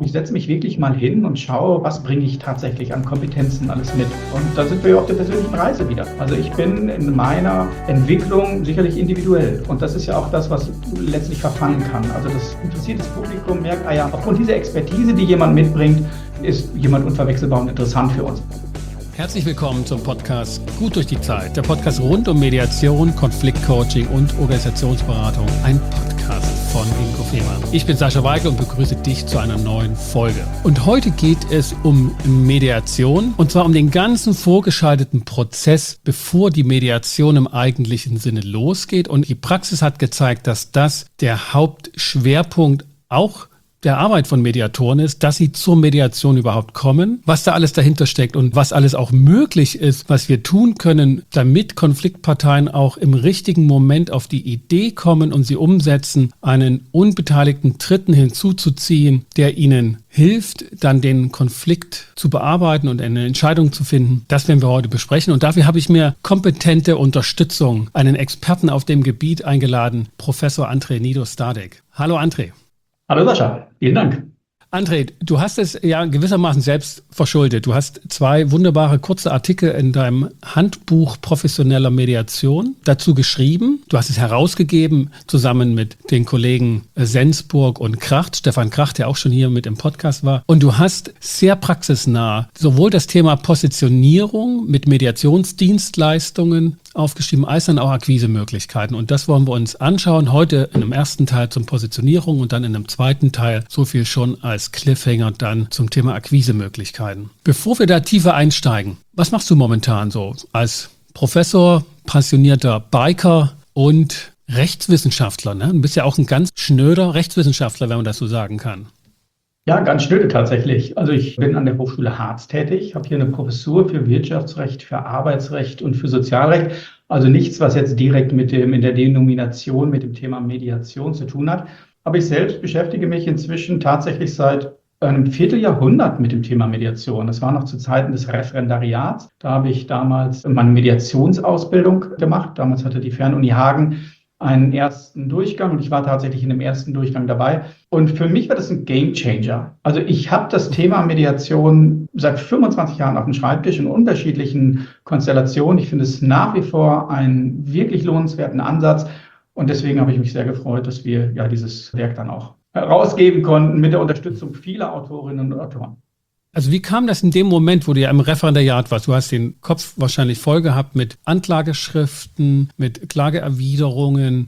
ich setze mich wirklich mal hin und schaue, was bringe ich tatsächlich an Kompetenzen alles mit. Und da sind wir ja auf der persönlichen Reise wieder. Also ich bin in meiner Entwicklung sicherlich individuell. Und das ist ja auch das, was letztlich verfangen kann. Also das interessierte Publikum merkt, ah ja, aufgrund dieser Expertise, die jemand mitbringt, ist jemand unverwechselbar und interessant für uns. Herzlich willkommen zum Podcast Gut durch die Zeit. Der Podcast rund um Mediation, Konfliktcoaching und Organisationsberatung. Ein Podcast von Ingo Fehmarn. Ich bin Sascha Weigel und begrüße dich zu einer neuen Folge. Und heute geht es um Mediation und zwar um den ganzen vorgeschalteten Prozess, bevor die Mediation im eigentlichen Sinne losgeht. Und die Praxis hat gezeigt, dass das der Hauptschwerpunkt auch der Arbeit von Mediatoren ist, dass sie zur Mediation überhaupt kommen, was da alles dahinter steckt und was alles auch möglich ist, was wir tun können, damit Konfliktparteien auch im richtigen Moment auf die Idee kommen und sie umsetzen, einen unbeteiligten Dritten hinzuzuziehen, der ihnen hilft, dann den Konflikt zu bearbeiten und eine Entscheidung zu finden. Das werden wir heute besprechen. Und dafür habe ich mir kompetente Unterstützung, einen Experten auf dem Gebiet eingeladen, Professor André Nido-Stadek. Hallo André. Hallo Sascha, vielen Dank. André, du hast es ja gewissermaßen selbst verschuldet. Du hast 2 wunderbare kurze Artikel in deinem Handbuch professioneller Mediation dazu geschrieben. Du hast es herausgegeben zusammen mit den Kollegen Sensburg und Kracht, Stefan Kracht, der auch schon hier mit im Podcast war. Und du hast sehr praxisnah sowohl das Thema Positionierung mit Mediationsdienstleistungen aufgeschrieben, als dann auch Akquisemöglichkeiten. Und das wollen wir uns anschauen. Heute in einem ersten Teil zum Positionierung und dann in einem zweiten Teil so viel schon als Cliffhanger dann zum Thema Akquisemöglichkeiten. Bevor wir da tiefer einsteigen, was machst du momentan so als Professor, passionierter Biker und Rechtswissenschaftler? Ne? Du bist ja auch ein ganz schnöder Rechtswissenschaftler, wenn man das so sagen kann. Ja, ganz schnöde tatsächlich. Also ich bin an der Hochschule Harz tätig, habe hier eine Professur für Wirtschaftsrecht, für Arbeitsrecht und für Sozialrecht. Also nichts, was jetzt direkt in der Denomination mit dem Thema Mediation zu tun hat. Aber ich selbst beschäftige mich inzwischen tatsächlich seit einem Vierteljahrhundert mit dem Thema Mediation. Das war noch zu Zeiten des Referendariats. Da habe ich damals meine Mediationsausbildung gemacht. Damals hatte die Fernuni Hagen einen ersten Durchgang und ich war tatsächlich in dem ersten Durchgang dabei. Und für mich war das ein Gamechanger. Also ich habe das Thema Mediation seit 25 Jahren auf dem Schreibtisch in unterschiedlichen Konstellationen. Ich finde es nach wie vor einen wirklich lohnenswerten Ansatz. Und deswegen habe ich mich sehr gefreut, dass wir ja dieses Werk dann auch herausgeben konnten mit der Unterstützung vieler Autorinnen und Autoren. Also wie kam das in dem Moment, wo du ja im Referendariat warst? Du hast den Kopf wahrscheinlich voll gehabt mit Anklageschriften, mit Klageerwiderungen,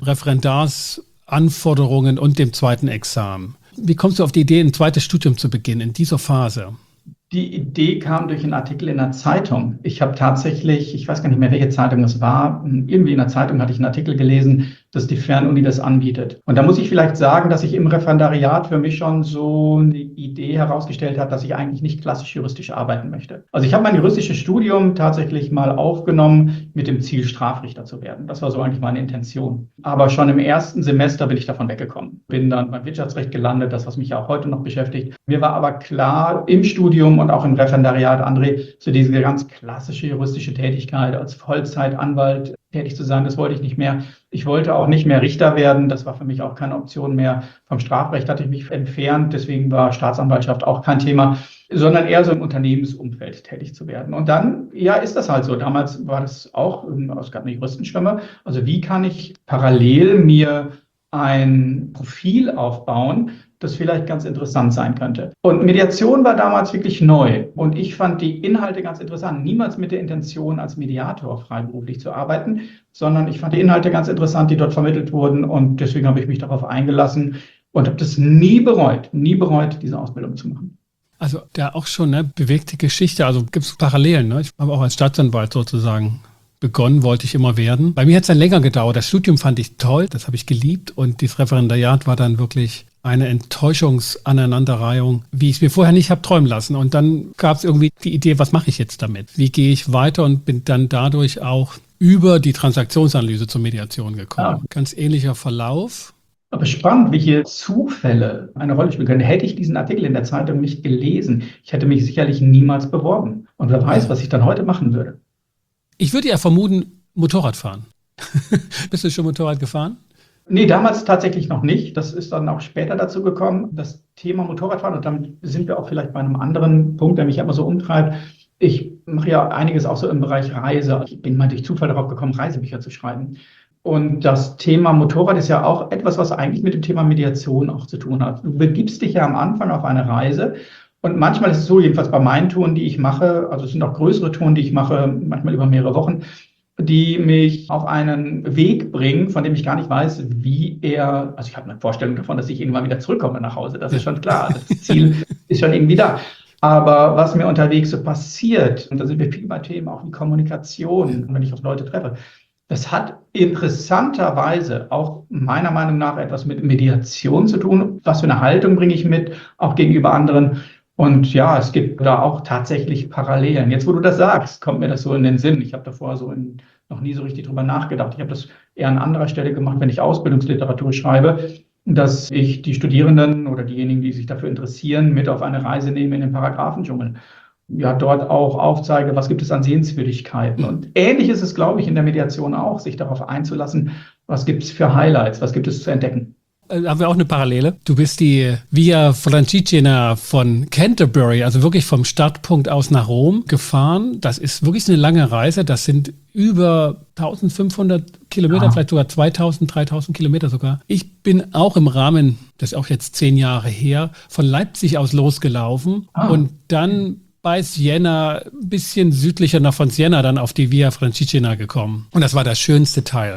Referendarsanforderungen und dem zweiten Examen. Wie kommst du auf die Idee, ein zweites Studium zu beginnen in dieser Phase? Die Idee kam durch einen Artikel in der Zeitung. Ich habe tatsächlich, ich weiß gar nicht mehr, welche Zeitung es war, irgendwie in der Zeitung hatte ich einen Artikel gelesen, dass die Fernuni das anbietet. Und da muss ich vielleicht sagen, dass ich im Referendariat für mich schon so eine Idee herausgestellt habe, dass ich eigentlich nicht klassisch juristisch arbeiten möchte. Also ich habe mein juristisches Studium tatsächlich mal aufgenommen mit dem Ziel, Strafrichter zu werden. Das war so eigentlich meine Intention. Aber schon im ersten Semester bin ich davon weggekommen. Bin dann beim Wirtschaftsrecht gelandet, das, was mich ja auch heute noch beschäftigt. Mir war aber klar, im Studium und auch im Referendariat, André, so diese ganz klassische juristische Tätigkeit als Vollzeitanwalt tätig zu sein, das wollte ich nicht mehr. Ich wollte auch nicht mehr Richter werden. Das war für mich auch keine Option mehr. Vom Strafrecht hatte ich mich entfernt. Deswegen war Staatsanwaltschaft auch kein Thema, sondern eher so im Unternehmensumfeld tätig zu werden. Und dann, ja, ist das halt so. Damals war das auch, es gab eine Juristenschwemme. Also wie kann ich parallel mir ein Profil aufbauen, das vielleicht ganz interessant sein könnte. Und Mediation war damals wirklich neu. Und ich fand die Inhalte ganz interessant. Niemals mit der Intention, als Mediator freiberuflich zu arbeiten, sondern ich fand die Inhalte ganz interessant, die dort vermittelt wurden. Und deswegen habe ich mich darauf eingelassen und habe das nie bereut, diese Ausbildung zu machen. Also da auch schon eine bewegte Geschichte. Also gibt es Parallelen. Ne? Ich habe auch als Staatsanwalt sozusagen begonnen, wollte ich immer werden. Bei mir hat es dann länger gedauert. Das Studium fand ich toll, das habe ich geliebt. Und das Referendariat war dann wirklich eine Enttäuschungsaneinanderreihung, wie ich es mir vorher nicht habe träumen lassen. Und dann gab es irgendwie die Idee, was mache ich jetzt damit? Wie gehe ich weiter? Und bin dann dadurch auch über die Transaktionsanalyse zur Mediation gekommen. Ja. Ganz ähnlicher Verlauf. Aber spannend, welche Zufälle eine Rolle spielen können. Hätte ich diesen Artikel in der Zeitung nicht gelesen, ich hätte mich sicherlich niemals beworben. Und wer weiß, was ich dann heute machen würde. Ich würde ja vermuten, Motorrad fahren. Bist du schon Motorrad gefahren? Nee, damals tatsächlich noch nicht. Das ist dann auch später dazu gekommen. Das Thema Motorradfahren, und damit sind wir auch vielleicht bei einem anderen Punkt, der mich immer so umtreibt. Ich mache ja einiges auch so im Bereich Reise. Ich bin mal durch Zufall darauf gekommen, Reisebücher zu schreiben. Und das Thema Motorrad ist ja auch etwas, was eigentlich mit dem Thema Mediation auch zu tun hat. Du begibst dich ja am Anfang auf eine Reise. Und manchmal ist es so, jedenfalls bei meinen Touren, die ich mache, also es sind auch größere Touren, die ich mache, manchmal über mehrere Wochen, die mich auf einen Weg bringen, von dem ich gar nicht weiß, also ich habe eine Vorstellung davon, dass ich irgendwann wieder zurückkomme nach Hause, das ist schon klar, das Ziel ist schon irgendwie da. Aber was mir unterwegs so passiert, und da sind wir viel bei Themen auch wie Kommunikation, wenn ich auf Leute treffe, das hat interessanterweise auch meiner Meinung nach etwas mit Mediation zu tun. Was für eine Haltung bringe ich mit, auch gegenüber anderen? Und ja, es gibt da auch tatsächlich Parallelen. Jetzt, wo du das sagst, kommt mir das so in den Sinn. Ich habe davor noch nie so richtig drüber nachgedacht. Ich habe das eher an anderer Stelle gemacht, wenn ich Ausbildungsliteratur schreibe, dass ich die Studierenden oder diejenigen, die sich dafür interessieren, mit auf eine Reise nehme in den Paragraphendschungel. Ja, dort auch aufzeige, was gibt es an Sehenswürdigkeiten. Und ähnlich ist es, glaube ich, in der Mediation auch, sich darauf einzulassen, was gibt es für Highlights, was gibt es zu entdecken. Haben wir auch eine Parallele. Du bist die Via Francigena von Canterbury, also wirklich vom Startpunkt aus nach Rom gefahren. Das ist wirklich eine lange Reise. Das sind über 1500 Kilometer, vielleicht sogar 2000, 3000 Kilometer sogar. Ich bin auch im Rahmen, das ist auch jetzt 10 Jahre her, von Leipzig aus losgelaufen und dann bei Siena, ein bisschen südlicher noch von Siena, dann auf die Via Francigena gekommen. Und das war der schönste Teil.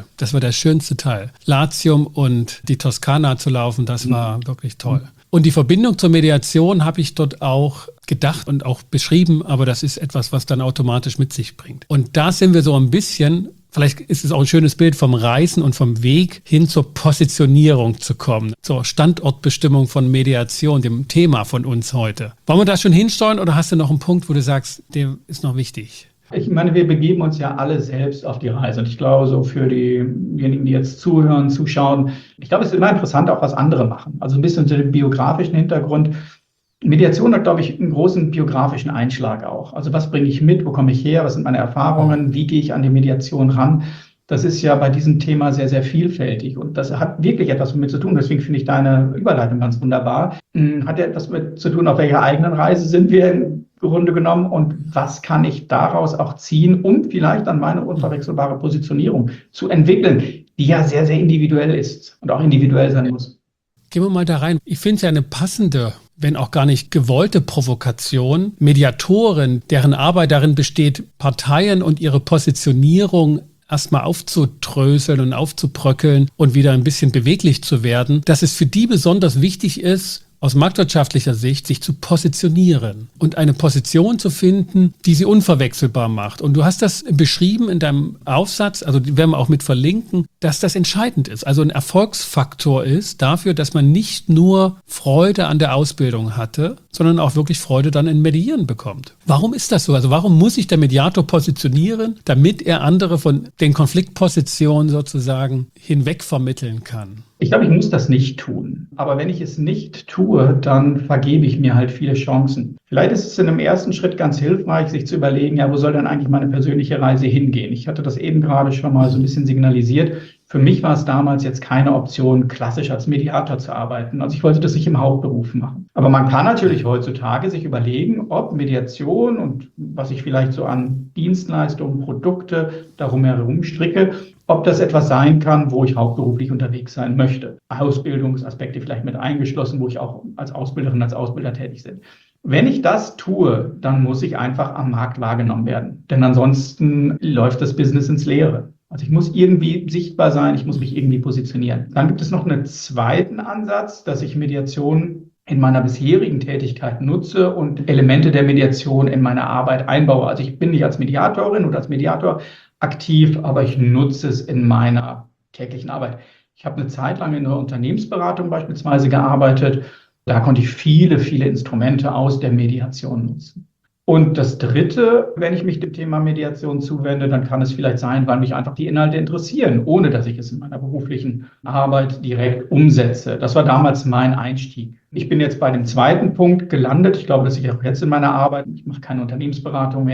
Latium und die Toskana zu laufen, das war wirklich toll. Und die Verbindung zur Mediation habe ich dort auch gedacht und auch beschrieben, aber das ist etwas, was dann automatisch mit sich bringt. Und da sind wir so ein bisschen, vielleicht ist es auch ein schönes Bild vom Reisen und vom Weg hin zur Positionierung zu kommen, zur Standortbestimmung von Mediation, dem Thema von uns heute. Wollen wir da schon hinsteuern oder hast du noch einen Punkt, wo du sagst, der ist noch wichtig? Ich meine, wir begeben uns ja alle selbst auf die Reise. Und ich glaube, so für diejenigen, die jetzt zuhören, zuschauen, ich glaube, es ist immer interessant, auch was andere machen. Also ein bisschen zu dem biografischen Hintergrund. Mediation hat, glaube ich, einen großen biografischen Einschlag auch. Also was bringe ich mit, wo komme ich her, was sind meine Erfahrungen, wie gehe ich an die Mediation ran? Das ist ja bei diesem Thema sehr, sehr vielfältig und das hat wirklich etwas damit zu tun. Deswegen finde ich deine Überleitung ganz wunderbar. Hat ja etwas damit zu tun, auf welcher eigenen Reise sind wir im Grunde genommen und was kann ich daraus auch ziehen, um vielleicht dann meine unverwechselbare Positionierung zu entwickeln, die ja sehr, sehr individuell ist und auch individuell sein muss. Gehen wir mal da rein. Ich finde es ja eine passende, wenn auch gar nicht gewollte Provokation, Mediatoren, deren Arbeit darin besteht, Parteien und ihre Positionierung erstmal aufzudröseln und aufzubröckeln und wieder ein bisschen beweglich zu werden, dass es für die besonders wichtig ist, aus marktwirtschaftlicher Sicht sich zu positionieren und eine Position zu finden, die sie unverwechselbar macht. Und du hast das beschrieben in deinem Aufsatz, also die werden wir auch mit verlinken, dass das entscheidend ist, also ein Erfolgsfaktor ist dafür, dass man nicht nur Freude an der Ausbildung hatte, sondern auch wirklich Freude dann in Mediieren bekommt. Warum ist das so? Also warum muss sich der Mediator positionieren, damit er andere von den Konfliktpositionen sozusagen hinweg vermitteln kann? Ich glaube, ich muss das nicht tun. Aber wenn ich es nicht tue, dann vergebe ich mir halt viele Chancen. Vielleicht ist es in einem ersten Schritt ganz hilfreich, sich zu überlegen, ja, wo soll denn eigentlich meine persönliche Reise hingehen? Ich hatte das eben gerade schon mal so ein bisschen signalisiert. Für mich war es damals jetzt keine Option, klassisch als Mediator zu arbeiten. Also ich wollte das nicht im Hauptberuf machen. Aber man kann natürlich heutzutage sich überlegen, ob Mediation und was ich vielleicht so an Dienstleistungen, Produkte darum herum stricke, ob das etwas sein kann, wo ich hauptberuflich unterwegs sein möchte. Ausbildungsaspekte vielleicht mit eingeschlossen, wo ich auch als Ausbilderin, als Ausbilder tätig bin. Wenn ich das tue, dann muss ich einfach am Markt wahrgenommen werden. Denn ansonsten läuft das Business ins Leere. Also ich muss irgendwie sichtbar sein, ich muss mich irgendwie positionieren. Dann gibt es noch einen zweiten Ansatz, dass ich Mediation in meiner bisherigen Tätigkeit nutze und Elemente der Mediation in meine Arbeit einbaue. Also ich bin nicht als Mediatorin oder als Mediator aktiv, aber ich nutze es in meiner täglichen Arbeit. Ich habe eine Zeit lang in der Unternehmensberatung beispielsweise gearbeitet. Da konnte ich viele, viele Instrumente aus der Mediation nutzen. Und das Dritte, wenn ich mich dem Thema Mediation zuwende, dann kann es vielleicht sein, weil mich einfach die Inhalte interessieren, ohne dass ich es in meiner beruflichen Arbeit direkt umsetze. Das war damals mein Einstieg. Ich bin jetzt bei dem zweiten Punkt gelandet. Ich glaube, dass ich auch jetzt in meiner Arbeit, ich mache keine Unternehmensberatung mehr,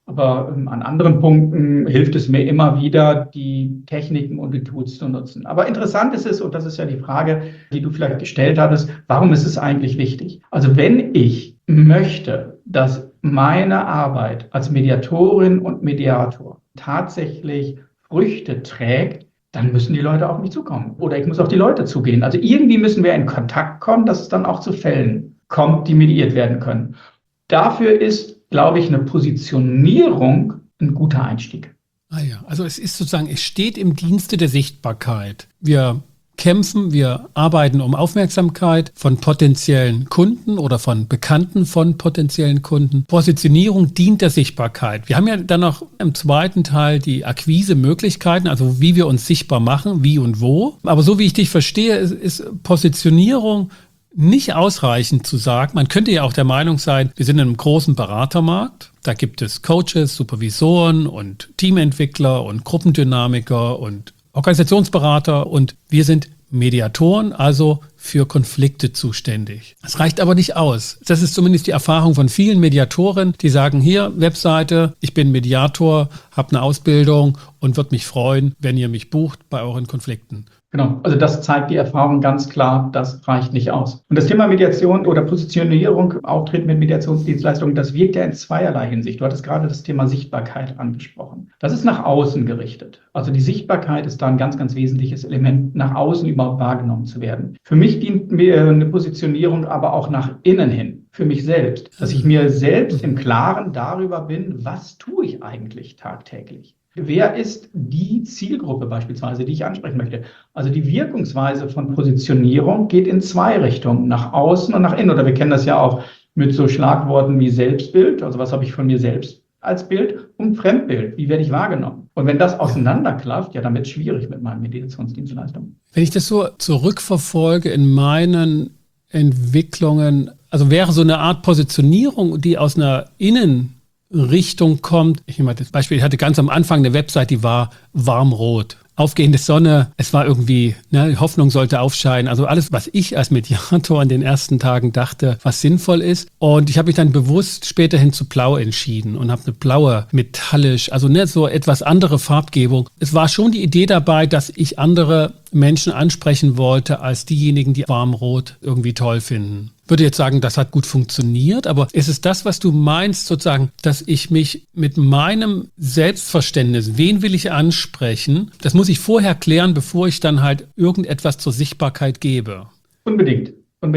Aber an anderen Punkten hilft es mir immer wieder, die Techniken und die Tools zu nutzen. Aber interessant ist es, und das ist ja die Frage, die du vielleicht gestellt hattest, warum ist es eigentlich wichtig? Also wenn ich möchte, dass meine Arbeit als Mediatorin und Mediator tatsächlich Früchte trägt, dann müssen die Leute auf mich zukommen. Oder ich muss auf die Leute zugehen. Also irgendwie müssen wir in Kontakt kommen, dass es dann auch zu Fällen kommt, die mediiert werden können. Dafür ist, glaube ich, eine Positionierung ein guter Einstieg. Ah ja, also es ist sozusagen, es steht im Dienste der Sichtbarkeit. Wir kämpfen, wir arbeiten um Aufmerksamkeit von potenziellen Kunden oder von Bekannten von potenziellen Kunden. Positionierung dient der Sichtbarkeit. Wir haben ja dann noch im zweiten Teil die Akquise-Möglichkeiten, also wie wir uns sichtbar machen, wie und wo. Aber so wie ich dich verstehe, ist Positionierung nicht ausreichend zu sagen. Man könnte ja auch der Meinung sein, wir sind in einem großen Beratermarkt. Da gibt es Coaches, Supervisoren und Teamentwickler und Gruppendynamiker und Organisationsberater und wir sind Mediatoren, also für Konflikte zuständig. Das reicht aber nicht aus. Das ist zumindest die Erfahrung von vielen Mediatoren, die sagen, hier, Webseite, ich bin Mediator, habe eine Ausbildung und würde mich freuen, wenn ihr mich bucht bei euren Konflikten. Genau, also das zeigt die Erfahrung ganz klar, das reicht nicht aus. Und das Thema Mediation oder Positionierung, Auftreten mit Mediationsdienstleistungen, das wirkt ja in zweierlei Hinsicht. Du hattest gerade das Thema Sichtbarkeit angesprochen. Das ist nach außen gerichtet. Also die Sichtbarkeit ist da ein ganz, ganz wesentliches Element, nach außen überhaupt wahrgenommen zu werden. Für mich dient mir eine Positionierung aber auch nach innen hin, für mich selbst. Dass ich mir selbst im Klaren darüber bin, was tue ich eigentlich tagtäglich. Wer ist die Zielgruppe beispielsweise, die ich ansprechen möchte? Also die Wirkungsweise von Positionierung geht in zwei Richtungen, nach außen und nach innen. Oder wir kennen das ja auch mit so Schlagworten wie Selbstbild, also was habe ich von mir selbst als Bild, und Fremdbild, wie werde ich wahrgenommen? Und wenn das auseinanderklafft, ja, dann wird es schwierig mit meinen Mediationsdienstleistungen. Wenn ich das so zurückverfolge in meinen Entwicklungen, also wäre so eine Art Positionierung, die aus einer Innenrichtung kommt. Ich nehme mal das Beispiel, ich hatte ganz am Anfang eine Website, die war warmrot. Aufgehende Sonne, es war irgendwie, die Hoffnung sollte aufscheinen. Also alles, was ich als Mediator in den ersten Tagen dachte, was sinnvoll ist. Und ich habe mich dann bewusst späterhin zu blau entschieden und habe eine blaue, metallisch, also so etwas andere Farbgebung. Es war schon die Idee dabei, dass ich andere Menschen ansprechen wollte als diejenigen, die warmrot irgendwie toll finden. Ich würde jetzt sagen, das hat gut funktioniert, aber ist es das, was du meinst, sozusagen, dass ich mich mit meinem Selbstverständnis, wen will ich ansprechen, das muss ich vorher klären, bevor ich dann halt irgendetwas zur Sichtbarkeit gebe? Unbedingt,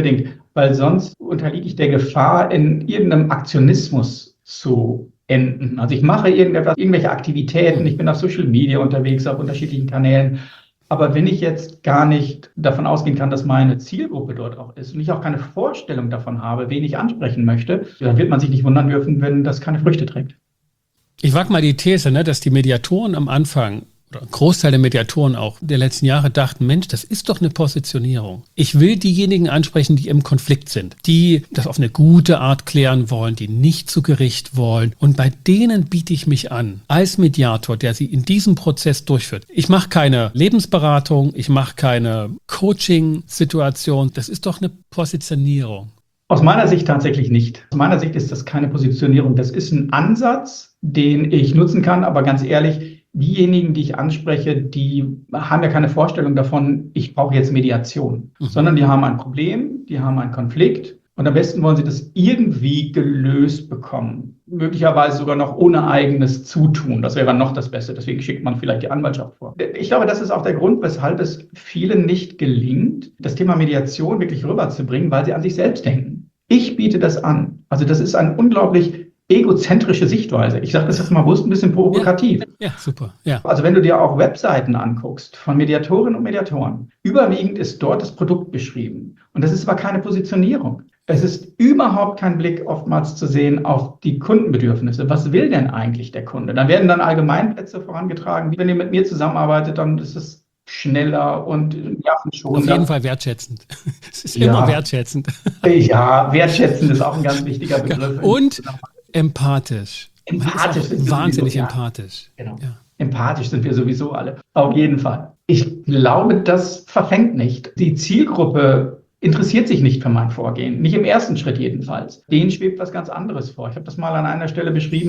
weil sonst unterliege ich der Gefahr, in irgendeinem Aktionismus zu enden. Also ich mache irgendwelche Aktivitäten, ich bin auf Social Media unterwegs, auf unterschiedlichen Kanälen. Aber wenn ich jetzt gar nicht davon ausgehen kann, dass meine Zielgruppe dort auch ist und ich auch keine Vorstellung davon habe, wen ich ansprechen möchte, dann wird man sich nicht wundern dürfen, wenn das keine Früchte trägt. Ich wage mal die These, dass die Mediatoren am Anfang oder ein Großteil der Mediatoren auch der letzten Jahre dachten, Mensch, das ist doch eine Positionierung. Ich will diejenigen ansprechen, die im Konflikt sind, die das auf eine gute Art klären wollen, die nicht zu Gericht wollen. Und bei denen biete ich mich an, als Mediator, der sie in diesem Prozess durchführt. Ich mache keine Lebensberatung, ich mache keine Coaching-Situation. Das ist doch eine Positionierung. Aus meiner Sicht tatsächlich nicht. Aus meiner Sicht ist das keine Positionierung. Das ist ein Ansatz, den ich nutzen kann, aber ganz ehrlich, diejenigen, die ich anspreche, die haben ja keine Vorstellung davon, ich brauche jetzt Mediation, sondern die haben ein Problem, die haben einen Konflikt und am besten wollen sie das irgendwie gelöst bekommen. Möglicherweise sogar noch ohne eigenes Zutun. Das wäre noch das Beste. Deswegen schickt man vielleicht die Anwaltschaft vor. Ich glaube, das ist auch der Grund, weshalb es vielen nicht gelingt, das Thema Mediation wirklich rüberzubringen, weil sie an sich selbst denken. Ich biete das an. Also das ist ein unglaublich egozentrische Sichtweise. Ich sage das jetzt mal bewusst ein bisschen provokativ. Ja, super. Ja. Also wenn du dir auch Webseiten anguckst von Mediatorinnen und Mediatoren, überwiegend ist dort das Produkt beschrieben. Und das ist aber keine Positionierung. Es ist überhaupt kein Blick oftmals zu sehen auf die Kundenbedürfnisse. Was will denn eigentlich der Kunde? Dann werden dann Allgemeinplätze vorangetragen. Wenn ihr mit mir zusammenarbeitet, dann ist es schneller und nervenschonender. Auf jeden Fall wertschätzend. Es ist immer wertschätzend. Ja, wertschätzend ist auch ein ganz wichtiger Begriff. Und empathisch. Empathisch sind wahnsinnig sowieso, empathisch. Genau. Ja. Empathisch sind wir sowieso alle. Auf jeden Fall. Ich glaube, das verfängt nicht. Die Zielgruppe interessiert sich nicht für mein Vorgehen. Nicht im ersten Schritt jedenfalls. Denen schwebt was ganz anderes vor. Ich habe das mal an einer Stelle beschrieben.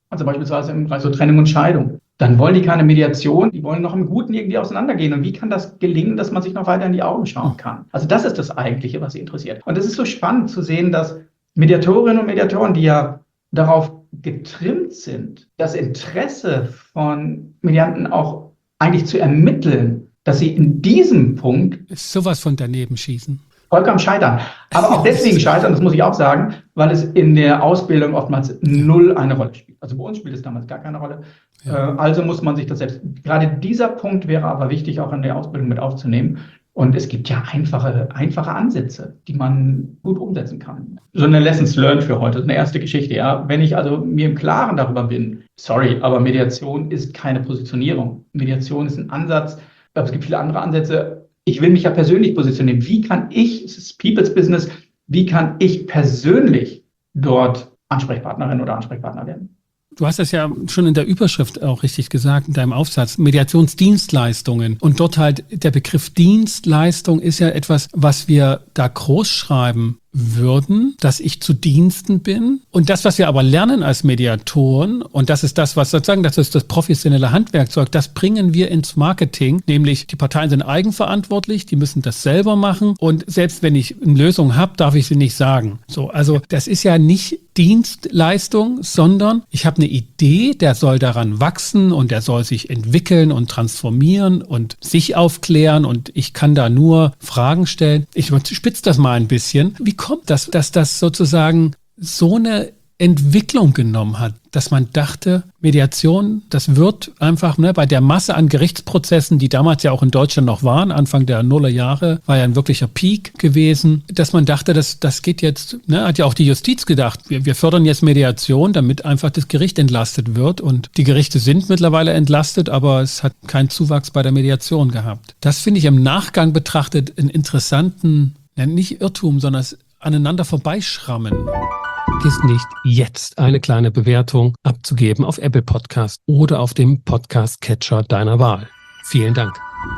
also beispielsweise im Bereich so Trennung und Scheidung. Dann wollen die keine Mediation, die wollen noch im Guten irgendwie auseinandergehen. Und wie kann das gelingen, dass man sich noch weiter in die Augen schauen kann? Also das ist das Eigentliche, was sie interessiert. Und es ist so spannend zu sehen, dass Mediatorinnen und Mediatoren, die ja darauf getrimmt sind, das Interesse von Medianten auch eigentlich zu ermitteln, dass sie in diesem Punkt sowas von daneben schießen. Vollkommen scheitern. Aber auch deswegen scheitern, das muss ich auch sagen, weil es in der Ausbildung oftmals null eine Rolle spielt. Also bei uns spielt es damals gar keine Rolle. Ja. Also muss man sich das selbst. Gerade dieser Punkt wäre aber wichtig, auch in der Ausbildung mit aufzunehmen. Und es gibt ja einfache Ansätze, die man gut umsetzen kann. So eine Lessons learned für heute, eine erste Geschichte. Ja, wenn ich also mir im Klaren darüber bin, aber Mediation ist keine Positionierung. Mediation ist ein Ansatz. Es gibt viele andere Ansätze. Ich will mich ja persönlich positionieren. Wie kann ich, es ist People's Business, wie kann ich persönlich dort Ansprechpartnerin oder Ansprechpartner werden? Du hast das ja schon in der Überschrift auch richtig gesagt, in deinem Aufsatz, Mediationsdienstleistungen. Und dort halt der Begriff Dienstleistung ist ja etwas, was wir da groß schreiben würden, dass ich zu Diensten bin. Und das, was wir aber lernen als Mediatoren, und das ist das, was sozusagen, das ist das professionelle Handwerkzeug, das bringen wir ins Marketing, nämlich die Parteien sind eigenverantwortlich, die müssen das selber machen und selbst wenn ich eine Lösung habe, darf ich sie nicht sagen. So, also das ist ja nicht Dienstleistung, sondern ich habe eine Idee, der soll daran wachsen und der soll sich entwickeln und transformieren und sich aufklären und ich kann da nur Fragen stellen. Ich spitze das mal ein bisschen. Wie kommt das, dass das sozusagen so eine Entwicklung genommen hat, dass man dachte, Mediation, das wird einfach bei der Masse an Gerichtsprozessen, die damals ja auch in Deutschland noch waren, Anfang der Nullerjahre, war ja ein wirklicher Peak gewesen, dass man dachte, das geht jetzt, hat ja auch die Justiz gedacht, wir fördern jetzt Mediation, damit einfach das Gericht entlastet wird und die Gerichte sind mittlerweile entlastet, aber es hat keinen Zuwachs bei der Mediation gehabt. Das finde ich im Nachgang betrachtet einen interessanten, nicht Irrtum, sondern das aneinander vorbeischrammen. Vergiss nicht, jetzt eine kleine Bewertung abzugeben auf Apple Podcast oder auf dem Podcast-Catcher deiner Wahl. Vielen Dank.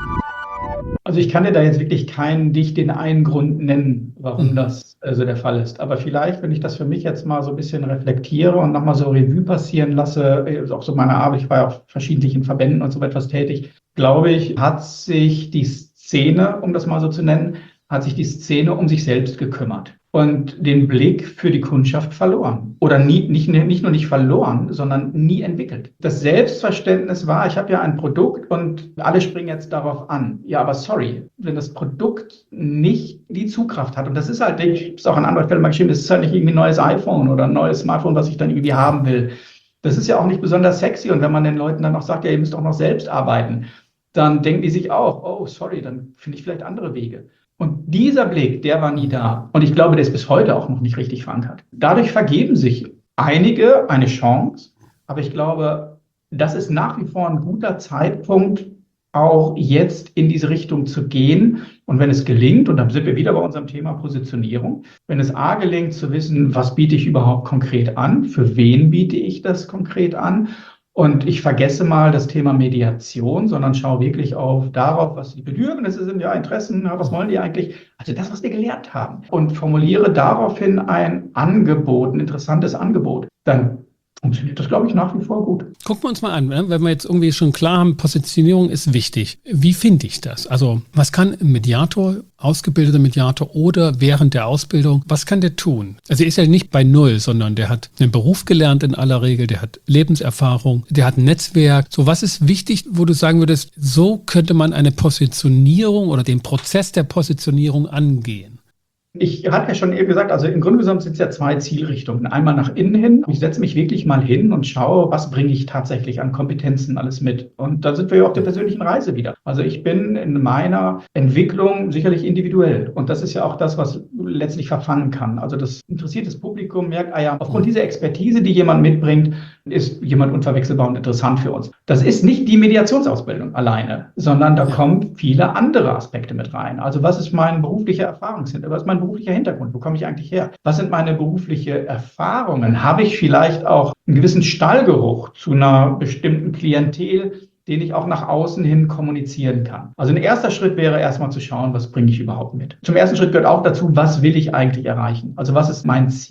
Also ich kann dir da jetzt wirklich nicht den einen Grund nennen, warum das so der Fall ist. Aber vielleicht, wenn ich das für mich jetzt mal so ein bisschen reflektiere und nochmal so Revue passieren lasse, auch so meine Arbeit, ich war ja auf verschiedenen Verbänden und so etwas tätig, glaube ich, hat sich die Szene, um das mal so zu nennen, um sich selbst gekümmert und den Blick für die Kundschaft verloren. Oder nicht nur nicht verloren, sondern nie entwickelt. Das Selbstverständnis war, ich habe ja ein Produkt und alle springen jetzt darauf an. Ja, aber sorry, wenn das Produkt nicht die Zugkraft hat, und das ist halt, ich habe es auch an anderer Stelle mal geschrieben, das ist halt nicht irgendwie ein neues iPhone oder ein neues Smartphone, was ich dann irgendwie haben will. Das ist ja auch nicht besonders sexy. Und wenn man den Leuten dann noch sagt, ja, ihr müsst auch noch selbst arbeiten, dann denken die sich auch, oh, sorry, dann finde ich vielleicht andere Wege. Und dieser Blick, der war nie da. Und ich glaube, der ist bis heute auch noch nicht richtig verankert. Dadurch vergeben sich einige eine Chance. Aber ich glaube, das ist nach wie vor ein guter Zeitpunkt, auch jetzt in diese Richtung zu gehen. Und wenn es gelingt, und dann sind wir wieder bei unserem Thema Positionierung, wenn es gelingt zu wissen, was biete ich überhaupt konkret an, für wen biete ich das konkret an, und ich vergesse mal das Thema Mediation, sondern schaue wirklich darauf, was die Bedürfnisse sind, ja, Interessen, was wollen die eigentlich? Also das, was wir gelernt haben. Und formuliere daraufhin ein Angebot, ein interessantes Angebot. Dann funktioniert das, glaube ich, nach wie vor gut. Gucken wir uns mal an, wenn wir jetzt irgendwie schon klar haben, Positionierung ist wichtig. Wie finde ich das? Also was kann ein Mediator, ausgebildeter Mediator oder während der Ausbildung, was kann der tun? Also er ist ja nicht bei Null, sondern der hat einen Beruf gelernt in aller Regel, der hat Lebenserfahrung, der hat ein Netzwerk. So, was ist wichtig, wo du sagen würdest, so könnte man eine Positionierung oder den Prozess der Positionierung angehen? Ich hatte ja schon eben gesagt, also im Grunde genommen sind es ja zwei Zielrichtungen. Einmal nach innen hin. Ich setze mich wirklich mal hin und schaue, was bringe ich tatsächlich an Kompetenzen alles mit. Und da sind wir ja auf der persönlichen Reise wieder. Also ich bin in meiner Entwicklung sicherlich individuell. Und das ist ja auch das, was letztlich verfangen kann. Also das interessierte Publikum merkt, aufgrund dieser Expertise, die jemand mitbringt, ist jemand unverwechselbar und interessant für uns. Das ist nicht die Mediationsausbildung alleine, sondern da kommen viele andere Aspekte mit rein. Also was ist mein beruflicher Erfahrungshintergrund? Was ist mein beruflicher Hintergrund? Wo komme ich eigentlich her? Was sind meine beruflichen Erfahrungen? Habe ich vielleicht auch einen gewissen Stallgeruch zu einer bestimmten Klientel, den ich auch nach außen hin kommunizieren kann? Also ein erster Schritt wäre erstmal zu schauen, was bringe ich überhaupt mit? Zum ersten Schritt gehört auch dazu, was will ich eigentlich erreichen? Also was ist mein Ziel?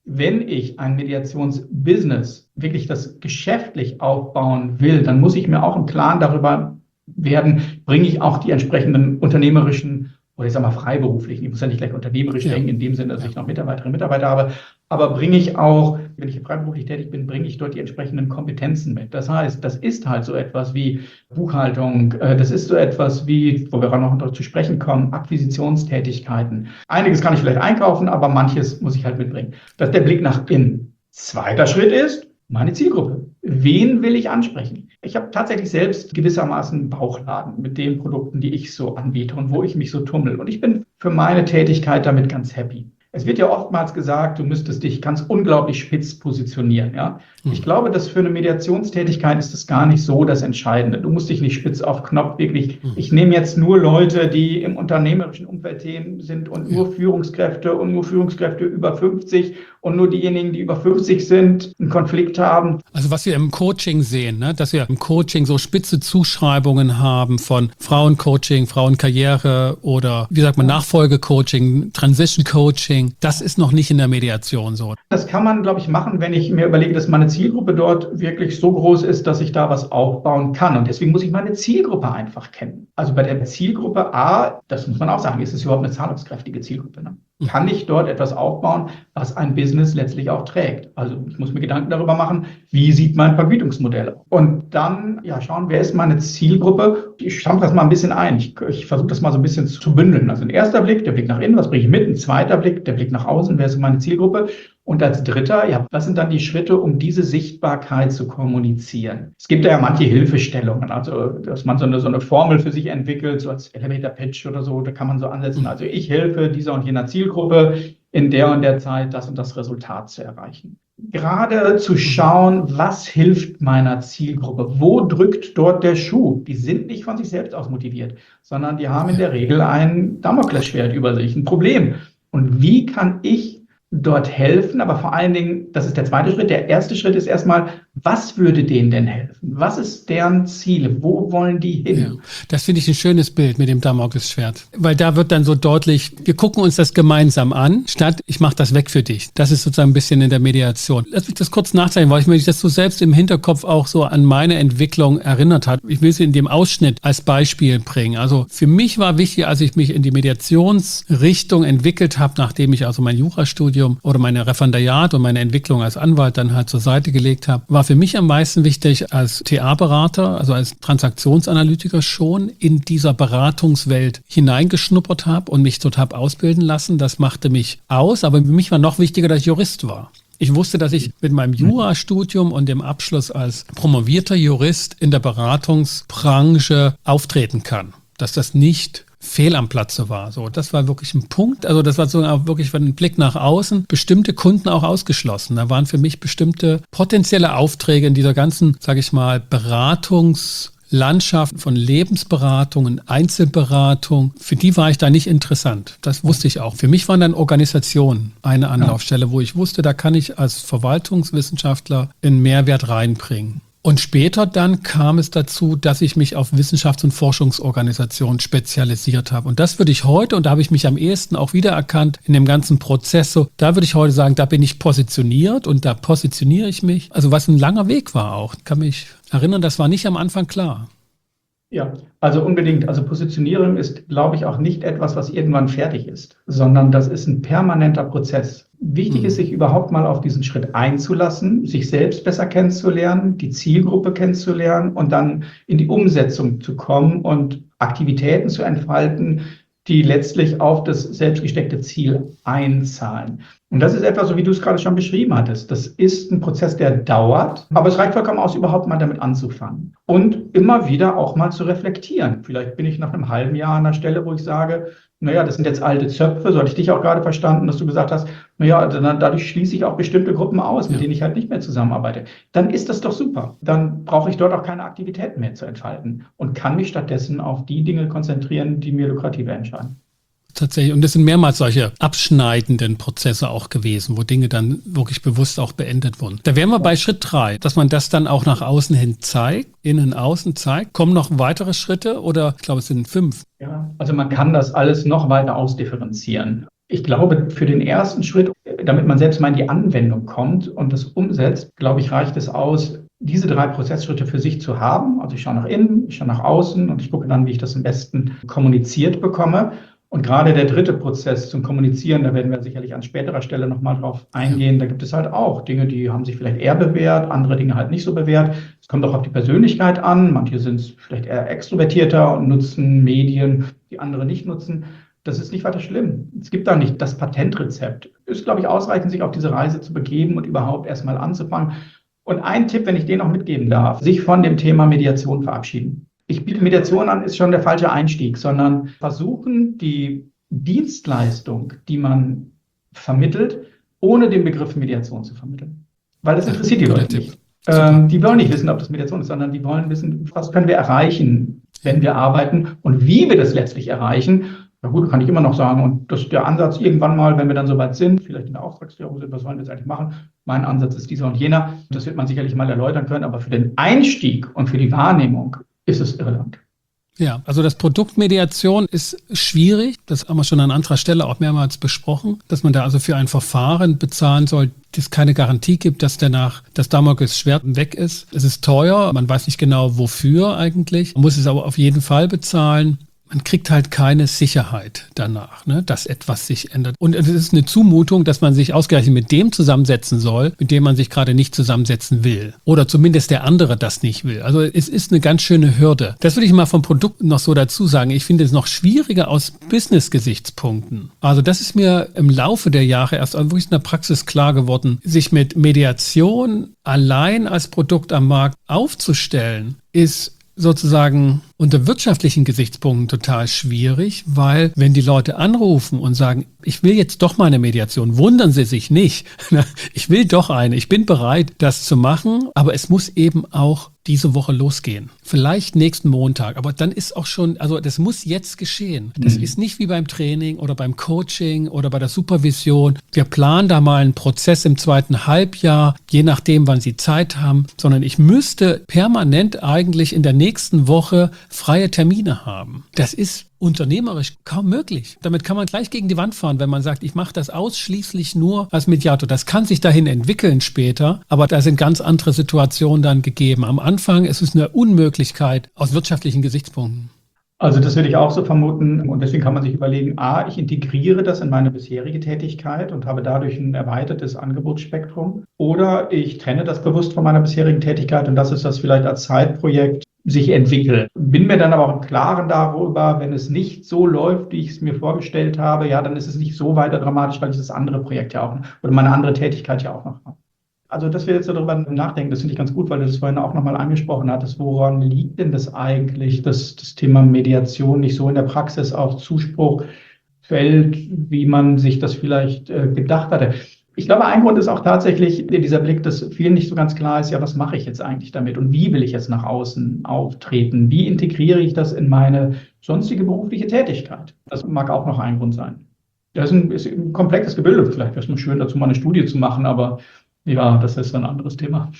wenn ich ein Mediationsbusiness wirklich das geschäftlich aufbauen will, dann muss ich mir auch im Klaren darüber werden, bringe ich auch die entsprechenden unternehmerischen oder ich sage mal freiberuflichen, ich muss ja nicht gleich unternehmerisch denken, in dem Sinne, dass ich noch Mitarbeiterinnen und Mitarbeiter habe, aber bringe ich auch, wenn ich freiberuflich tätig bin, bringe ich dort die entsprechenden Kompetenzen mit. Das heißt, das ist halt so etwas wie Buchhaltung, das ist so etwas wie, wo wir auch noch zu sprechen kommen, Akquisitionstätigkeiten. Einiges kann ich vielleicht einkaufen, aber manches muss ich halt mitbringen. Das ist der Blick nach innen. Zweiter Schritt ist meine Zielgruppe. Wen will ich ansprechen? Ich habe tatsächlich selbst gewissermaßen einen Bauchladen mit den Produkten, die ich so anbiete und wo ich mich so tummel. Und ich bin für meine Tätigkeit damit ganz happy. Es wird ja oftmals gesagt, du müsstest dich ganz unglaublich spitz positionieren. Ja? Ich glaube, dass für eine Mediationstätigkeit ist das gar nicht so das Entscheidende. Du musst dich nicht spitz auf Knopf wirklich. Ich nehme jetzt nur Leute, die im unternehmerischen Umfeld sind und nur Führungskräfte und nur Führungskräfte über 50 und nur diejenigen, die über 50 sind, einen Konflikt haben. Also was wir im Coaching sehen, ne? Dass wir im Coaching so spitze Zuschreibungen haben von Frauencoaching, Frauenkarriere oder wie sagt man Nachfolgecoaching, Transition Coaching, das ist noch nicht in der Mediation so. Das kann man, glaube ich, machen, wenn ich mir überlege, dass meine Zielgruppe dort wirklich so groß ist, dass ich da was aufbauen kann. Und deswegen muss ich meine Zielgruppe einfach kennen. Also bei der Zielgruppe A, das muss man auch sagen, ist es überhaupt eine zahlungskräftige Zielgruppe, ne? Kann ich dort etwas aufbauen, was ein Business letztlich auch trägt? Also ich muss mir Gedanken darüber machen, wie sieht mein Vergütungsmodell aus? Und dann schauen, wer ist meine Zielgruppe? Ich stampfe das mal ein bisschen ein. Ich versuche das mal so ein bisschen zu bündeln. Also ein erster Blick, der Blick nach innen, was bringe ich mit? Ein zweiter Blick, der Blick nach außen, wer ist meine Zielgruppe? Und als dritter, was sind dann die Schritte, um diese Sichtbarkeit zu kommunizieren? Es gibt ja manche Hilfestellungen, also dass man so eine Formel für sich entwickelt, so als Elevator Pitch oder so, da kann man so ansetzen. Also ich helfe dieser und jener Zielgruppe in der und der Zeit, das und das Resultat zu erreichen. Gerade zu schauen, was hilft meiner Zielgruppe? Wo drückt dort der Schuh? Die sind nicht von sich selbst aus motiviert, sondern die haben in der Regel ein Damoklesschwert über sich, ein Problem. Und wie kann ich dort helfen, aber vor allen Dingen, das ist der zweite Schritt. Der erste Schritt ist erstmal, was würde denen denn helfen? Was ist deren Ziele? Wo wollen die hin? Ja, das finde ich ein schönes Bild mit dem Damoklesschwert, weil da wird dann so deutlich, wir gucken uns das gemeinsam an, statt ich mache das weg für dich. Das ist sozusagen ein bisschen in der Mediation. Lass mich das kurz nachzeichnen, weil ich mir das so selbst im Hinterkopf auch so an meine Entwicklung erinnert hat. Ich will sie in dem Ausschnitt als Beispiel bringen. Also für mich war wichtig, als ich mich in die Mediationsrichtung entwickelt habe, nachdem ich also mein Jurastudium oder meine Referendariat und meine Entwicklung als Anwalt dann halt zur Seite gelegt habe, war für mich am meisten wichtig als TA-Berater, also als Transaktionsanalytiker schon in dieser Beratungswelt hineingeschnuppert habe und mich dort habe ausbilden lassen. Das machte mich aus, aber für mich war noch wichtiger, dass ich Jurist war. Ich wusste, dass ich mit meinem Jurastudium und dem Abschluss als promovierter Jurist in der Beratungsbranche auftreten kann. Dass das nicht fehl am Platze war. So, das war wirklich ein Punkt. Also das war so auch wirklich von dem Blick nach außen bestimmte Kunden auch ausgeschlossen. Da waren für mich bestimmte potenzielle Aufträge in dieser ganzen, sage ich mal, Beratungslandschaft von Lebensberatungen, Einzelberatung. Für die war ich da nicht interessant. Das wusste ich auch. Für mich waren dann Organisationen eine Anlaufstelle, wo ich wusste, da kann ich als Verwaltungswissenschaftler einen Mehrwert reinbringen. Und später dann kam es dazu, dass ich mich auf Wissenschafts- und Forschungsorganisationen spezialisiert habe. Und das würde ich heute, und da habe ich mich am ehesten auch wiedererkannt in dem ganzen Prozess, so, da würde ich heute sagen, da bin ich positioniert und da positioniere ich mich. Also was ein langer Weg war auch. Ich kann mich erinnern, das war nicht am Anfang klar. Ja, also unbedingt. Also Positionierung ist, glaube ich, auch nicht etwas, was irgendwann fertig ist, sondern das ist ein permanenter Prozess. Wichtig ist, sich überhaupt mal auf diesen Schritt einzulassen, sich selbst besser kennenzulernen, die Zielgruppe kennenzulernen und dann in die Umsetzung zu kommen und Aktivitäten zu entfalten, die letztlich auf das selbstgesteckte Ziel einzahlen. Und das ist etwas, so wie du es gerade schon beschrieben hattest. Das ist ein Prozess, der dauert, aber es reicht vollkommen aus, überhaupt mal damit anzufangen. Und immer wieder auch mal zu reflektieren. Vielleicht bin ich nach einem halben Jahr an der Stelle, wo ich sage, naja, das sind jetzt alte Zöpfe, so hatte ich dich auch gerade verstanden, dass du gesagt hast, naja, dadurch schließe ich auch bestimmte Gruppen aus, mit denen ich halt nicht mehr zusammenarbeite. Dann ist das doch super. Dann brauche ich dort auch keine Aktivitäten mehr zu entfalten und kann mich stattdessen auf die Dinge konzentrieren, die mir lukrativer erscheinen. Tatsächlich. Und das sind mehrmals solche abschneidenden Prozesse auch gewesen, wo Dinge dann wirklich bewusst auch beendet wurden. Da wären wir bei Schritt 3, dass man das dann auch nach außen hin zeigt, innen, außen zeigt. Kommen noch weitere Schritte oder ich glaube, es sind 5? Ja, also man kann das alles noch weiter ausdifferenzieren. Ich glaube, für den ersten Schritt damit man selbst mal in die Anwendung kommt und das umsetzt, glaube ich, reicht es aus, diese 3 Prozessschritte für sich zu haben. Also ich schaue nach innen, ich schaue nach außen und ich gucke dann, wie ich das am besten kommuniziert bekomme. Und gerade der 3. Prozess zum Kommunizieren, da werden wir sicherlich an späterer Stelle nochmal drauf eingehen. Da gibt es halt auch Dinge, die haben sich vielleicht eher bewährt, andere Dinge halt nicht so bewährt. Es kommt auch auf die Persönlichkeit an. Manche sind vielleicht eher extrovertierter und nutzen Medien, die andere nicht nutzen. Das ist nicht weiter schlimm. Es gibt da nicht das Patentrezept. Es ist, glaube ich, ausreichend, sich auf diese Reise zu begeben und überhaupt erstmal anzufangen. Und ein Tipp, wenn ich den noch mitgeben darf, sich von dem Thema Mediation verabschieden. Ich biete Mediation an, ist schon der falsche Einstieg, sondern versuchen, die Dienstleistung, die man vermittelt, ohne den Begriff Mediation zu vermitteln. Weil das interessiert die Leute nicht. Die wollen nicht wissen, ob das Mediation ist, sondern die wollen wissen, was können wir erreichen, wenn wir arbeiten und wie wir das letztlich erreichen. Na gut, kann ich immer noch sagen, und das ist der Ansatz irgendwann mal, wenn wir dann soweit sind, vielleicht in der Auftragsklärung sind, was wollen wir jetzt eigentlich machen? Mein Ansatz ist dieser und jener. Das wird man sicherlich mal erläutern können, aber für den Einstieg und für die Wahrnehmung ist es irrelevant. Ja, also das Produkt Mediation ist schwierig. Das haben wir schon an anderer Stelle auch mehrmals besprochen, dass man da also für ein Verfahren bezahlen soll, das keine Garantie gibt, dass danach das Damoklesschwert weg ist. Es ist teuer, man weiß nicht genau wofür eigentlich, man muss es aber auf jeden Fall bezahlen. Man kriegt halt keine Sicherheit danach, ne, dass etwas sich ändert. Und es ist eine Zumutung, dass man sich ausgerechnet mit dem zusammensetzen soll, mit dem man sich gerade nicht zusammensetzen will. Oder zumindest der andere das nicht will. Also es ist eine ganz schöne Hürde. Das würde ich mal vom Produkt noch so dazu sagen. Ich finde es noch schwieriger aus Business-Gesichtspunkten. Also das ist mir im Laufe der Jahre erst wirklich in der Praxis klar geworden, sich mit Mediation allein als Produkt am Markt aufzustellen, ist sozusagen unter wirtschaftlichen Gesichtspunkten total schwierig, weil wenn die Leute anrufen und sagen, ich will jetzt doch mal eine Mediation, wundern Sie sich nicht. Ich will doch eine, ich bin bereit, das zu machen, aber es muss eben auch diese Woche losgehen. Vielleicht nächsten Montag, aber dann ist auch schon, also das muss jetzt geschehen. Das ist nicht wie beim Training oder beim Coaching oder bei der Supervision. Wir planen da mal einen Prozess im 2. Halbjahr, je nachdem, wann Sie Zeit haben, sondern ich müsste permanent eigentlich in der nächsten Woche freie Termine haben. Das ist unternehmerisch kaum möglich. Damit kann man gleich gegen die Wand fahren, wenn man sagt, ich mache das ausschließlich nur als Mediator. Das kann sich dahin entwickeln später, aber da sind ganz andere Situationen dann gegeben. Am Anfang ist es eine Unmöglichkeit aus wirtschaftlichen Gesichtspunkten. Also das würde ich auch so vermuten und deswegen kann man sich überlegen, ich integriere das in meine bisherige Tätigkeit und habe dadurch ein erweitertes Angebotsspektrum oder ich trenne das bewusst von meiner bisherigen Tätigkeit und das ist das vielleicht als Zeitprojekt sich entwickelt. Bin mir dann aber auch im Klaren darüber, wenn es nicht so läuft, wie ich es mir vorgestellt habe, ja, dann ist es nicht so weiter dramatisch, weil ich das andere Projekt ja auch oder meine andere Tätigkeit ja auch noch habe. Also, dass wir jetzt darüber nachdenken, das finde ich ganz gut, weil du das vorhin auch nochmal angesprochen hattest. Woran liegt denn das eigentlich, dass das Thema Mediation nicht so in der Praxis auf Zuspruch fällt, wie man sich das vielleicht gedacht hatte? Ich glaube, ein Grund ist auch tatsächlich dieser Blick, dass vielen nicht so ganz klar ist, ja, was mache ich jetzt eigentlich damit und wie will ich jetzt nach außen auftreten? Wie integriere ich das in meine sonstige berufliche Tätigkeit? Das mag auch noch ein Grund sein. Das ist ein komplexes Gebilde. Vielleicht wäre es nur schön, dazu mal eine Studie zu machen, aber ja, das ist ein anderes Thema.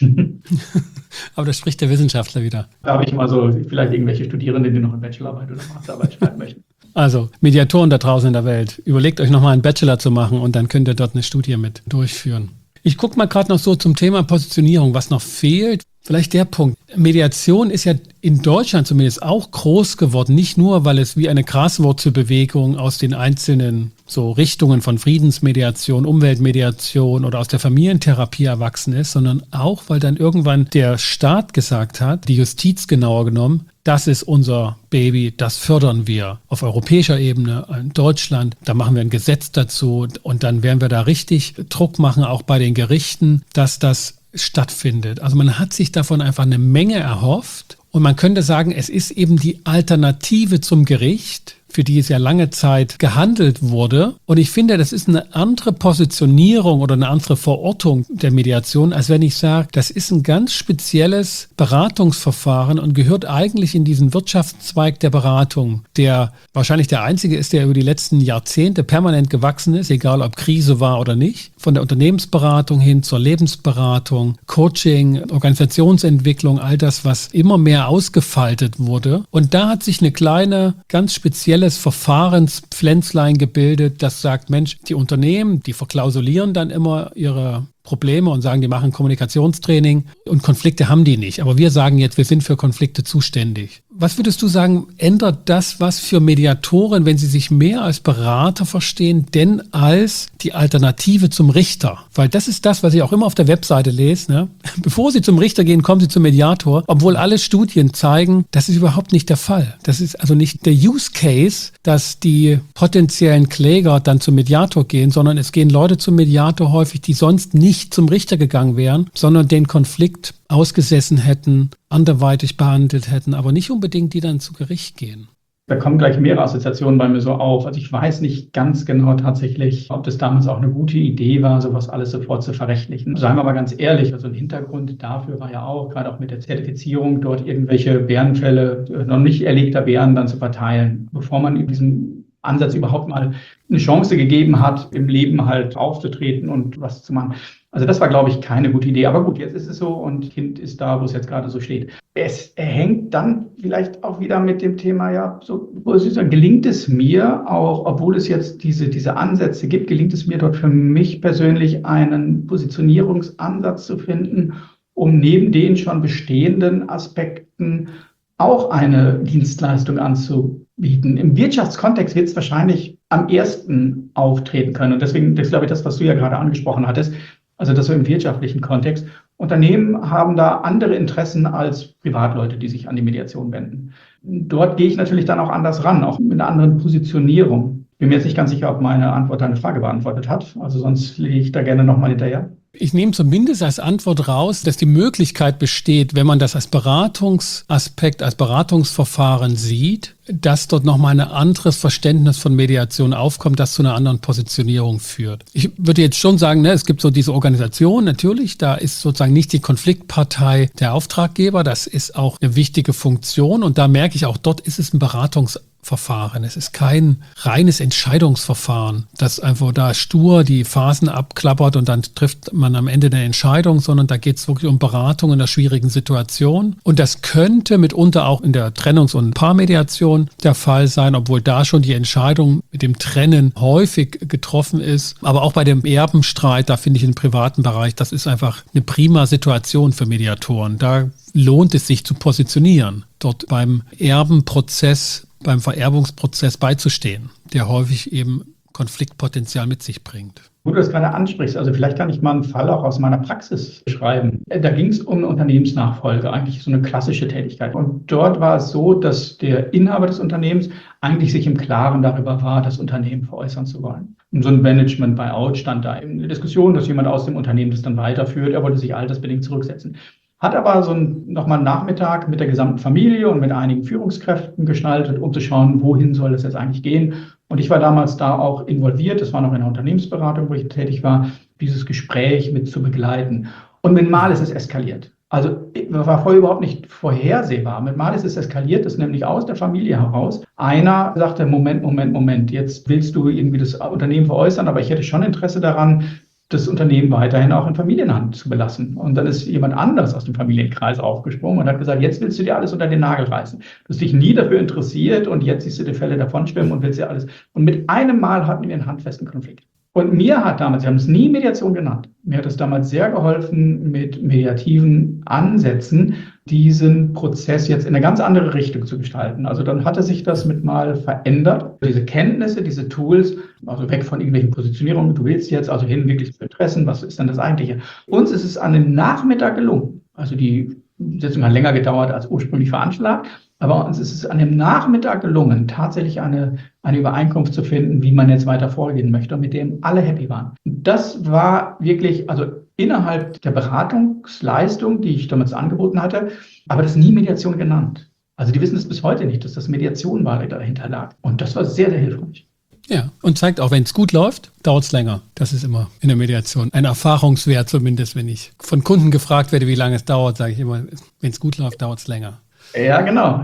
Aber da spricht der Wissenschaftler wieder. Da habe ich mal so vielleicht irgendwelche Studierende, die noch eine Bachelorarbeit oder Masterarbeit schreiben möchten. Also Mediatoren da draußen in der Welt, überlegt euch nochmal einen Bachelor zu machen und dann könnt ihr dort eine Studie mit durchführen. Ich gucke mal gerade noch so zum Thema Positionierung, was noch fehlt. Vielleicht der Punkt. Mediation ist ja in Deutschland zumindest auch groß geworden. Nicht nur, weil es wie eine Graswurzelbewegung aus den einzelnen so Richtungen von Friedensmediation, Umweltmediation oder aus der Familientherapie erwachsen ist, sondern auch, weil dann irgendwann der Staat gesagt hat, die Justiz genauer genommen, das ist unser Baby, das fördern wir auf europäischer Ebene, in Deutschland. Da machen wir ein Gesetz dazu und dann werden wir da richtig Druck machen, auch bei den Gerichten, dass das stattfindet. Also man hat sich davon einfach eine Menge erhofft und man könnte sagen, es ist eben die Alternative zum Gericht, für die es ja lange Zeit gehandelt wurde. Und ich finde, das ist eine andere Positionierung oder eine andere Verortung der Mediation, als wenn ich sage, das ist ein ganz spezielles Beratungsverfahren und gehört eigentlich in diesen Wirtschaftszweig der Beratung, der wahrscheinlich der einzige ist, der über die letzten Jahrzehnte permanent gewachsen ist, egal ob Krise war oder nicht. Von der Unternehmensberatung hin zur Lebensberatung, Coaching, Organisationsentwicklung, all das, was immer mehr ausgefaltet wurde. Und da hat sich eine kleine, ganz spezielle spezielles Verfahrenspflänzlein gebildet, das sagt, Mensch, die Unternehmen, die verklausulieren dann immer ihre Probleme und sagen, die machen Kommunikationstraining und Konflikte haben die nicht. Aber wir sagen jetzt, wir sind für Konflikte zuständig. Was würdest du sagen, ändert das was für Mediatoren, wenn sie sich mehr als Berater verstehen, denn als die Alternative zum Richter? Weil das ist das, was ich auch immer auf der Webseite lese. Ne? Bevor sie zum Richter gehen, kommen sie zum Mediator, obwohl alle Studien zeigen, das ist überhaupt nicht der Fall. Das ist also nicht der Use Case, dass die potenziellen Kläger dann zum Mediator gehen, sondern es gehen Leute zum Mediator häufig, die sonst nicht zum Richter gegangen wären, sondern den Konflikt ausgesessen hätten, anderweitig behandelt hätten, aber nicht unbedingt die dann zu Gericht gehen. Da kommen gleich mehrere Assoziationen bei mir so auf. Also ich weiß nicht ganz genau tatsächlich, ob das damals auch eine gute Idee war, sowas alles sofort zu verrechtlichen. Seien wir mal ganz ehrlich, also ein Hintergrund dafür war ja auch, gerade auch mit der Zertifizierung, dort irgendwelche Bärenfälle, noch nicht erlegter Bären dann zu verteilen, bevor man in diesem Ansatz überhaupt mal eine Chance gegeben hat, im Leben halt aufzutreten und was zu machen. Also das war, glaube ich, keine gute Idee. Aber gut, jetzt ist es so und Kind ist da, wo es jetzt gerade so steht. Es hängt dann vielleicht auch wieder mit dem Thema, ja, so, gelingt es mir auch, obwohl es jetzt diese Ansätze gibt, gelingt es mir dort für mich persönlich einen Positionierungsansatz zu finden, um neben den schon bestehenden Aspekten auch eine Dienstleistung anzubieten. Im Wirtschaftskontext wird es wahrscheinlich am ersten auftreten können. Und deswegen, das glaube ich, das, was du ja gerade angesprochen hattest, also das so im wirtschaftlichen Kontext. Unternehmen haben da andere Interessen als Privatleute, die sich an die Mediation wenden. Dort gehe ich natürlich dann auch anders ran, auch mit einer anderen Positionierung. Bin mir jetzt nicht ganz sicher, ob meine Antwort deine Frage beantwortet hat. Also sonst lege ich da gerne nochmal hinterher. Ich nehme zumindest als Antwort raus, dass die Möglichkeit besteht, wenn man das als Beratungsaspekt, als Beratungsverfahren sieht, dass dort nochmal ein anderes Verständnis von Mediation aufkommt, das zu einer anderen Positionierung führt. Ich würde jetzt schon sagen, es gibt so diese Organisation, natürlich, da ist sozusagen nicht die Konfliktpartei der Auftraggeber, das ist auch eine wichtige Funktion und da merke ich auch, dort ist es ein Beratungsverfahren. Es ist kein reines Entscheidungsverfahren, das einfach da stur die Phasen abklappert und dann trifft man am Ende eine Entscheidung, sondern da geht es wirklich um Beratung in einer schwierigen Situation. Und das könnte mitunter auch in der Trennungs- und Paarmediation der Fall sein, obwohl da schon die Entscheidung mit dem Trennen häufig getroffen ist. Aber auch bei dem Erbenstreit, da finde ich im privaten Bereich, das ist einfach eine prima Situation für Mediatoren. Da lohnt es sich zu positionieren, dort beim Erbenprozess, beim Vererbungsprozess beizustehen, der häufig eben Konfliktpotenzial mit sich bringt. Wo du das gerade ansprichst, also vielleicht kann ich mal einen Fall auch aus meiner Praxis beschreiben. Da ging es um Unternehmensnachfolge, eigentlich so eine klassische Tätigkeit. Und dort war es so, dass der Inhaber des Unternehmens eigentlich sich im Klaren darüber war, das Unternehmen veräußern zu wollen. Und so ein Management-Buyout stand da in der Diskussion, dass jemand aus dem Unternehmen das dann weiterführt. Er wollte sich altersbedingt zurücksetzen. Hat aber so nochmal einen Nachmittag mit der gesamten Familie und mit einigen Führungskräften gestaltet, um zu schauen, wohin soll das jetzt eigentlich gehen. Und ich war damals da auch involviert, das war noch in der Unternehmensberatung, wo ich tätig war, dieses Gespräch mit zu begleiten. Und mit Mal ist es eskaliert. Also war vorher überhaupt nicht vorhersehbar. Mit Mal ist es eskaliert, das nämlich aus der Familie heraus. Einer sagte, Moment, jetzt willst du irgendwie das Unternehmen veräußern, aber ich hätte schon Interesse daran, das Unternehmen weiterhin auch in Familienhand zu belassen. Und dann ist jemand anders aus dem Familienkreis aufgesprungen und hat gesagt, jetzt willst du dir alles unter den Nagel reißen. Du hast dich nie dafür interessiert und jetzt siehst du die Fälle davonschwimmen und willst dir alles. Und mit einem Mal hatten wir einen handfesten Konflikt. Und mir hat damals, wir haben es nie Mediation genannt, mir hat es damals sehr geholfen, mit mediativen Ansätzen diesen Prozess jetzt in eine ganz andere Richtung zu gestalten. Also dann hatte sich das mit Mal verändert. Diese Kenntnisse, diese Tools, also weg von irgendwelchen Positionierungen, du willst jetzt also hin wirklich zu Interessen, was ist denn das Eigentliche? Uns ist es an einem Nachmittag gelungen. Also die Sitzung hat länger gedauert als ursprünglich veranschlagt. Aber uns ist es an dem Nachmittag gelungen, tatsächlich eine Übereinkunft zu finden, wie man jetzt weiter vorgehen möchte und mit dem alle happy waren. Und das war wirklich, also innerhalb der Beratungsleistung, die ich damals angeboten hatte, aber das nie Mediation genannt. Also die wissen es bis heute nicht, dass das Mediation war, die dahinter lag. Und das war sehr, sehr hilfreich. Ja, und zeigt auch, wenn es gut läuft, dauert es länger. Das ist immer in der Mediation ein Erfahrungswert zumindest. Wenn ich von Kunden gefragt werde, wie lange es dauert, sage ich immer, wenn es gut läuft, dauert es länger. Ja, genau.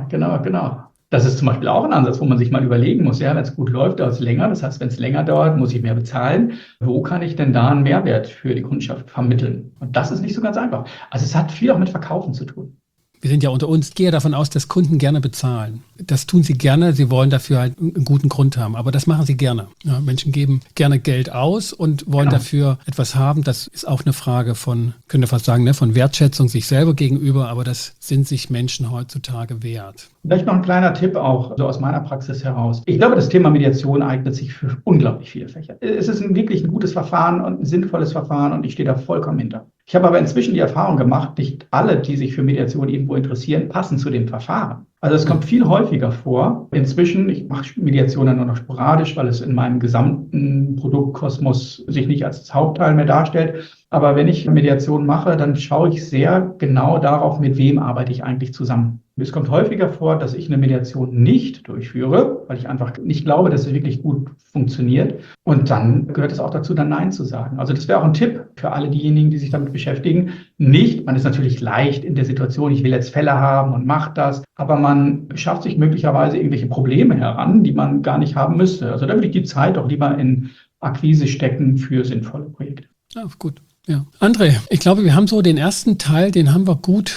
Das ist zum Beispiel auch ein Ansatz, wo man sich mal überlegen muss, ja, wenn es gut läuft, dauert es länger. Das heißt, wenn es länger dauert, muss ich mehr bezahlen. Wo kann ich denn da einen Mehrwert für die Kundschaft vermitteln? Und das ist nicht so ganz einfach. Also es hat viel auch mit Verkaufen zu tun. wir sind ja unter uns, gehe davon aus, dass Kunden gerne bezahlen. Das tun sie gerne, sie wollen dafür halt einen guten Grund haben, aber das machen sie gerne. Ja, Menschen geben gerne Geld aus und wollen dafür etwas haben. Das ist auch eine Frage von, könnte fast sagen, ne, von Wertschätzung sich selber gegenüber, aber das sind sich Menschen heutzutage wert. Vielleicht noch ein kleiner Tipp auch so aus meiner Praxis heraus. Ich glaube, das Thema Mediation eignet sich für unglaublich viele Fächer. Es ist wirklich ein gutes Verfahren und ein sinnvolles Verfahren und ich stehe da vollkommen hinter. Ich habe aber inzwischen die Erfahrung gemacht, nicht alle, die sich für Mediation irgendwo interessieren, passen zu dem Verfahren. Also es kommt viel häufiger vor. Inzwischen, ich mache Mediation dann nur noch sporadisch, weil es in meinem gesamten Produktkosmos sich nicht als Hauptteil mehr darstellt. Aber wenn ich Mediation mache, dann schaue ich sehr genau darauf, mit wem arbeite ich eigentlich zusammen. Es kommt häufiger vor, dass ich eine Mediation nicht durchführe, weil ich einfach nicht glaube, dass sie wirklich gut funktioniert. Und dann gehört es auch dazu, dann Nein zu sagen. Also das wäre auch ein Tipp für alle diejenigen, die sich damit beschäftigen. Man ist natürlich leicht in der Situation, ich will jetzt Fälle haben und macht das, aber man schafft sich möglicherweise irgendwelche Probleme heran, die man gar nicht haben müsste. Also da würde ich die Zeit auch lieber in Akquise stecken für sinnvolle Projekte. Ja, gut. Ja. André, ich glaube, wir haben so den ersten Teil, den haben wir gut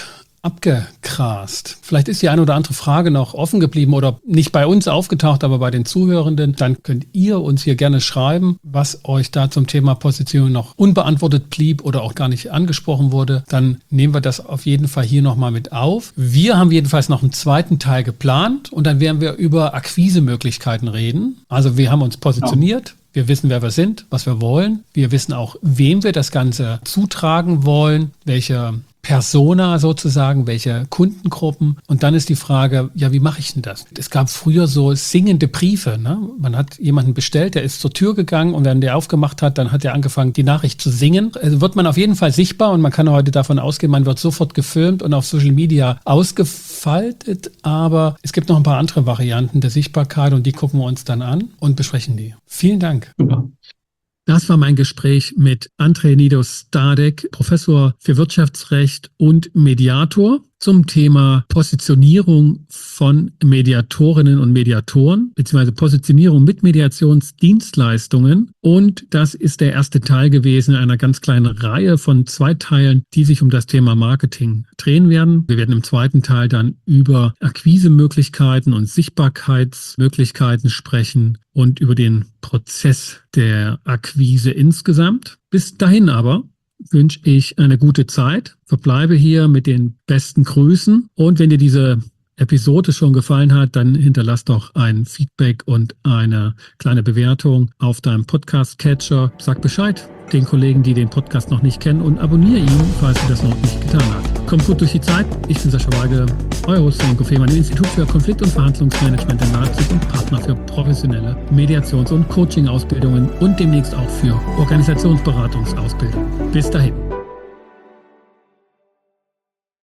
abgegrast. Vielleicht ist die eine oder andere Frage noch offen geblieben oder nicht bei uns aufgetaucht, aber bei den Zuhörenden. Dann könnt ihr uns hier gerne schreiben, was euch da zum Thema Positionierung noch unbeantwortet blieb oder auch gar nicht angesprochen wurde. Dann nehmen wir das auf jeden Fall hier nochmal mit auf. Wir haben jedenfalls noch einen zweiten Teil geplant und dann werden wir über Akquisemöglichkeiten reden. Also wir haben uns positioniert. Genau. Wir wissen, wer wir sind, was wir wollen. Wir wissen auch, wem wir das Ganze zutragen wollen, welche Persona sozusagen, welche Kundengruppen. Und dann ist die Frage, ja, wie mache ich denn das? Es gab früher so singende Briefe. Ne? Man hat jemanden bestellt, der ist zur Tür gegangen und wenn der aufgemacht hat, dann hat er angefangen, die Nachricht zu singen. Also wird man auf jeden Fall sichtbar und man kann heute davon ausgehen, man wird sofort gefilmt und auf Social Media ausgefaltet. Aber es gibt noch ein paar andere Varianten der Sichtbarkeit und die gucken wir uns dann an und besprechen die. Vielen Dank. Super. Das war mein Gespräch mit André Nidos-Stadek, Professor für Wirtschaftsrecht und Mediator zum Thema Positionierung von Mediatorinnen und Mediatoren bzw. Positionierung mit Mediationsdienstleistungen. Und das ist der erste Teil gewesen einer ganz kleinen Reihe von 2 Teilen, die sich um das Thema Marketing drehen werden. Wir werden im zweiten Teil dann über Akquisemöglichkeiten und Sichtbarkeitsmöglichkeiten sprechen und über den Prozess der Akquise insgesamt. Bis dahin aber wünsche ich eine gute Zeit, verbleibe hier mit den besten Grüßen und wenn dir diese Episode schon gefallen hat, dann hinterlass doch ein Feedback und eine kleine Bewertung auf deinem Podcast-Catcher. Sag Bescheid den Kollegen, die den Podcast noch nicht kennen und abonniere ihn, falls du das noch nicht getan hast. Kommt gut durch die Zeit. Ich bin Sascha Weigel, euer Host von Ingo Fehmarn, im Institut für Konflikt- und Verhandlungsmanagement in Leipzig und Partner für professionelle Mediations- und Coaching-Ausbildungen und demnächst auch für Organisationsberatungsausbildung. Bis dahin.